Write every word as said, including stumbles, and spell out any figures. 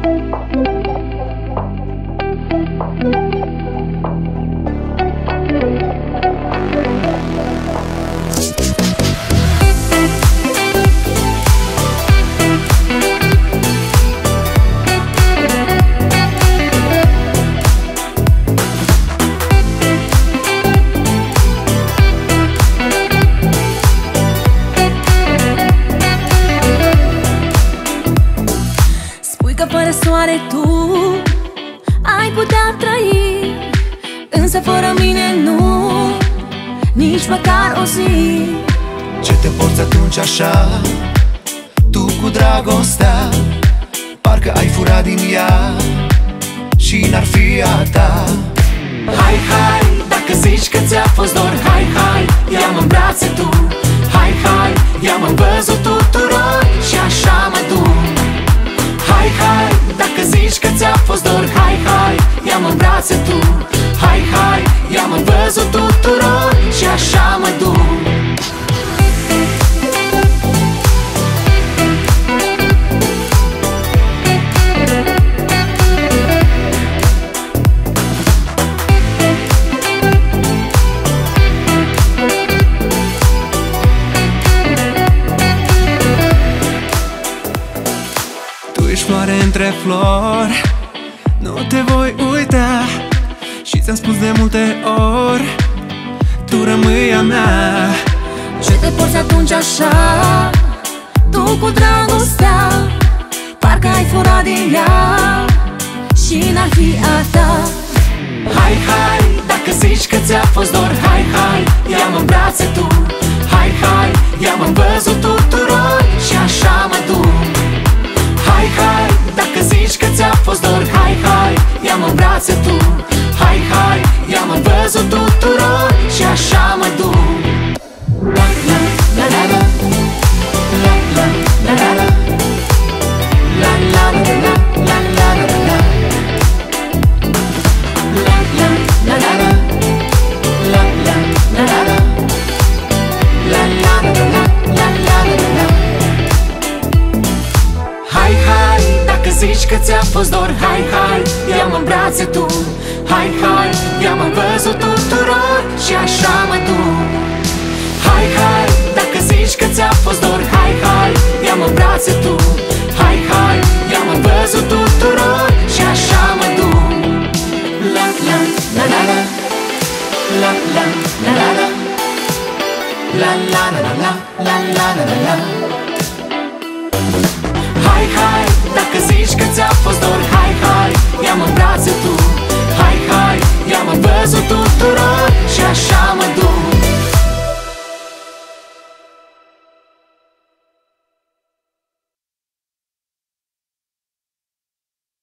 Fără soare tu ai putea trăi, însă fără mine nu, nici măcar o zi. Ce te porți atunci așa, tu cu dragostea, parcă ai furat din ea și n-ar fi a ta. Hai, hai, dacă zici că ți-a fost dor, hai, hai, ia-mă în brațe tu. Hai, hai, ia-mă în văzul tuturor și așa mă duc. Hai, hai, dacă zici că ți-a fost dor, hai, hai, ia-mă în brațe tu. Hai, hai, ia-mă în văzul tuturor și așa mă duc. Ești floare între flori, nu te voi uita. Și ți-am spus de multe ori, tu rămâi a mea. Ce te porți atunci așa, tu cu dragostea, parcă ai furat din ea și n-ar fi a ta. Hai, hai, dacă zici că ți-a fost dor, hai, hai, ia-mă în brațe tu. Hai, hai, ia-mă în văzul tuturor și așa mă duc. Hai, hai, dacă zici că ți-a fost dor, hai, hai, ia-mă în brațe tu. Hai, hai, ia-mă în văzul tuturor și așa mă duc. La, la, la, la, la. La, la, la, la, la. La, la, la, la, la, la, la, la. La, la, la, la, la. La, la, la, la, la. La, la, la, la, la, la, la, la. Hai, hai, dacă zici că ți-a fost dor, hai, hai, ia-mă în brațe tu. Hai, hai, ia-mă în văzul tuturor și așa mă duc. Hai, hai, dacă zici că ți-a fost dor, hai, hai, ia-mă în brațe tu. Hai, hai, ia-mă în văzul tuturor și așa mă duc. La, la, la, la, la. La, la, la, la, la. La, la, la, la, la, la, la, la, la. Hai, hai,